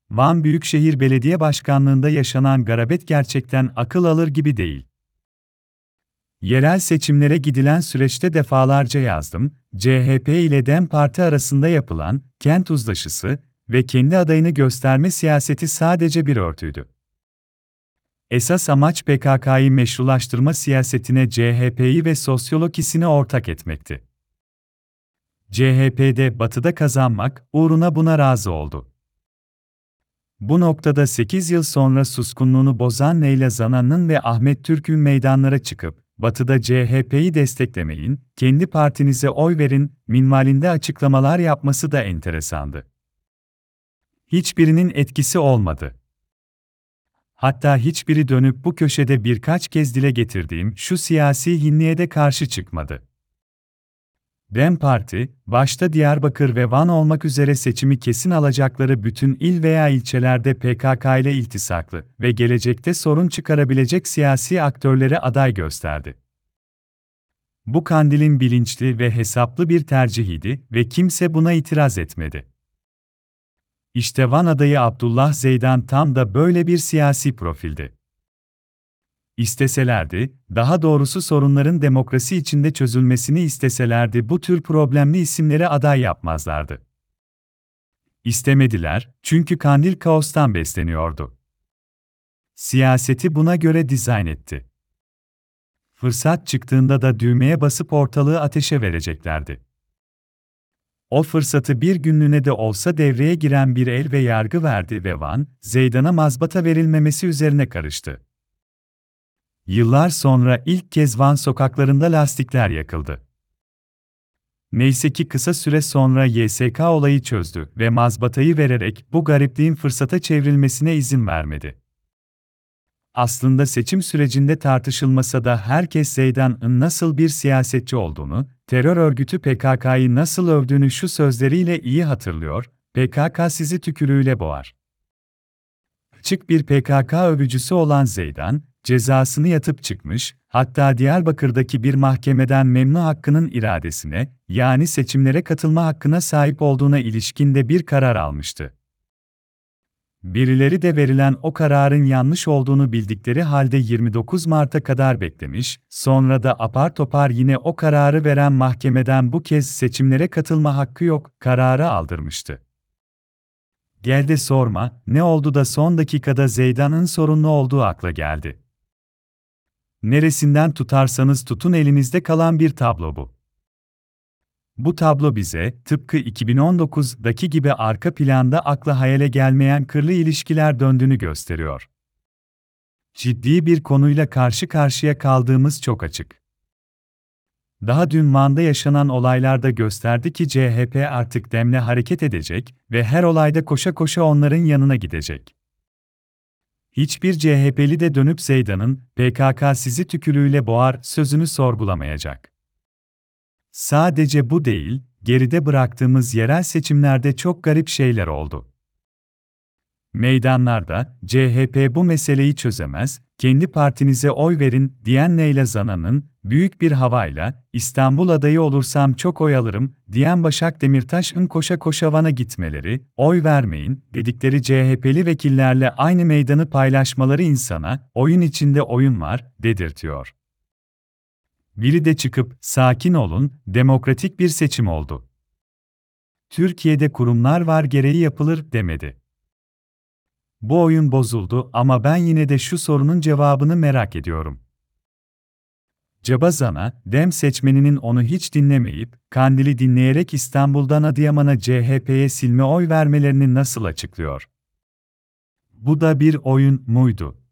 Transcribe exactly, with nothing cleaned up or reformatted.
Van Büyükşehir Belediye Başkanlığı'nda yaşanan garabet gerçekten akıl alır gibi değil. Yerel seçimlere gidilen süreçte defalarca yazdım, C H P ile DEM Parti arasında yapılan kent uzlaşısı ve kendi adayını gösterme siyaseti sadece bir örtüydü. Esas amaç P K K'yı meşrulaştırma siyasetine C H P'yi ve sosyolojisini ortak etmekti. C H P'de Batı'da kazanmak uğruna buna razı oldu. Bu noktada sekiz yıl sonra suskunluğunu bozan Leyla Zana'nın ve Ahmet Türk'ün meydanlara çıkıp, Batı'da C H P'yi desteklemeyin, kendi partinize oy verin, minvalinde açıklamalar yapması da enteresandı. Hiçbirinin etkisi olmadı. Hatta hiçbiri dönüp bu köşede birkaç kez dile getirdiğim şu siyasi hinliğe de karşı çıkmadı. DEM Parti, başta Diyarbakır ve Van olmak üzere seçimi kesin alacakları bütün il veya ilçelerde P K K ile iltisaklı ve gelecekte sorun çıkarabilecek siyasi aktörlere aday gösterdi. Bu Kandil'in bilinçli ve hesaplı bir tercihiydi ve kimse buna itiraz etmedi. İşte Van adayı Abdullah Zeydan tam da böyle bir siyasi profildi. İsteselerdi, daha doğrusu sorunların demokrasi içinde çözülmesini isteselerdi bu tür problemli isimleri aday yapmazlardı. İstemediler, çünkü Kandil kaostan besleniyordu. Siyaseti buna göre dizayn etti. Fırsat çıktığında da düğmeye basıp ortalığı ateşe vereceklerdi. O fırsatı bir günlüğüne de olsa devreye giren bir el ve yargı verdi ve Van, Zeydan'a mazbata verilmemesi üzerine karıştı. Yıllar sonra ilk kez Van sokaklarında lastikler yakıldı. Neyse ki kısa süre sonra Y S K olayı çözdü ve mazbatayı vererek bu garipliğin fırsata çevrilmesine izin vermedi. Aslında seçim sürecinde tartışılmasa da herkes Zeydan'ın nasıl bir siyasetçi olduğunu, terör örgütü P K K'yı nasıl övdüğünü şu sözleriyle iyi hatırlıyor, P K K sizi tükürüğüyle boğar. Açık bir P K K övücüsü olan Zeydan, cezasını yatıp çıkmış, hatta Diyarbakır'daki bir mahkemeden memnu hakkının iradesine, yani seçimlere katılma hakkına sahip olduğuna ilişkin de bir karar almıştı. Birileri de verilen o kararın yanlış olduğunu bildikleri halde yirmi dokuz Mart'a kadar beklemiş, sonra da apar topar yine o kararı veren mahkemeden bu kez seçimlere katılma hakkı yok, kararı aldırmıştı. Gel de sorma, ne oldu da son dakikada Zeydan'ın sorunlu olduğu akla geldi. Neresinden tutarsanız tutun elinizde kalan bir tablo bu. Bu tablo bize, tıpkı iki bin on dokuzdaki gibi arka planda akla hayale gelmeyen kırlı ilişkiler döndüğünü gösteriyor. Ciddi bir konuyla karşı karşıya kaldığımız çok açık. Daha dün Van'da yaşanan olaylarda gösterdi ki C H P artık DEM'le hareket edecek ve her olayda koşa koşa onların yanına gidecek. Hiçbir C H P'li de dönüp Zeydan'ın P K K sizi tükürüğüyle boğar sözünü sorgulamayacak. Sadece bu değil, geride bıraktığımız yerel seçimlerde çok garip şeyler oldu. Meydanlarda, C H P bu meseleyi çözemez, kendi partinize oy verin diyen Leyla Zana'nın, büyük bir havayla, İstanbul adayı olursam çok oy alırım, diyen Başak Demirtaş'ın koşa koşa Van'a gitmeleri, oy vermeyin, dedikleri C H P'li vekillerle aynı meydanı paylaşmaları insana, oyun içinde oyun var, dedirtiyor. Biri de çıkıp, sakin olun, demokratik bir seçim oldu. Türkiye'de kurumlar var gereği yapılır, demedi. Bu oyun bozuldu ama ben yine de şu sorunun cevabını merak ediyorum. Cabazana, DEM seçmeninin onu hiç dinlemeyip, Kandil'i dinleyerek İstanbul'dan Adıyaman'a C H P'ye silme oy vermelerini nasıl açıklıyor? Bu da bir oyun muydu?